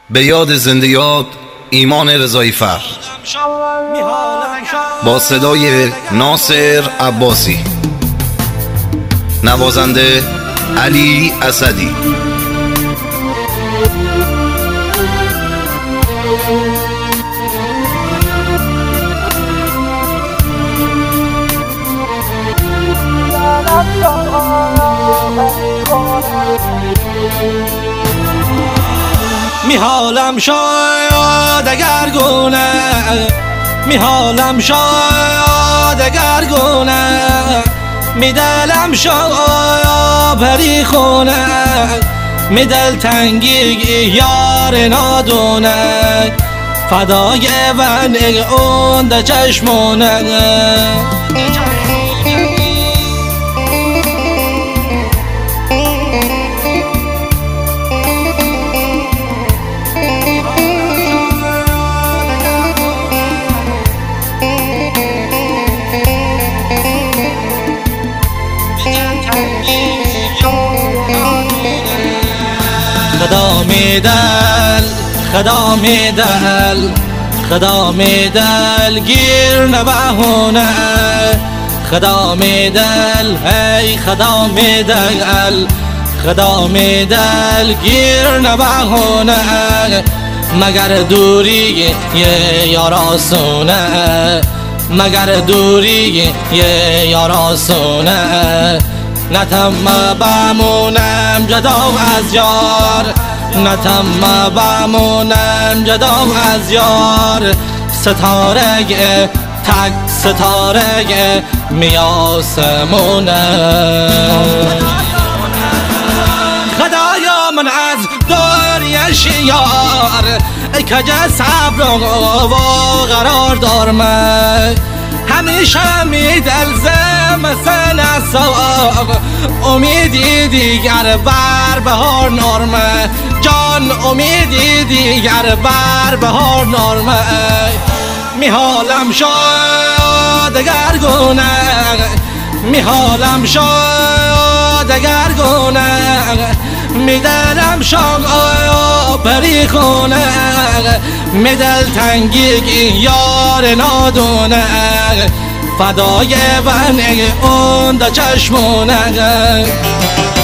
به یاد زنده یاد ایمان رضایی فر با صدای ناصر عباسی، نوازنده علی اسدی. میحالم شاید اگر گونه، میحالم شاید اگر گونه، میدلم شاید پری خونه، میدل تنگی یار نادونه، فدای ون اون ده چشمونه. خدا میدل، خدا میدل، خدا میدل گیر نبهونه، خدا میدل ای خدا میدل، خدا میدل گیر نبهونه، مگر دوری یاراسونه، مگر دوری یاراسونه، نتم بمونم جدا از یار، نتم بمونم جدا از یار، ستاره تک ستاره میاسمونه. خدایا من از دوریش یار کجا صبر و قرار دارم، همیشه میدلزم سن ساق، امیدی دیگر بر بهار نرمه، جان امیدی دیگر بر بهار نرمه، میحالم شاید اگر گونه، میحالم شاید اگر گونه، میدلم شاید پری خونه، میدل تنگی یار نادونه، فدای ون اون ده چشمونه.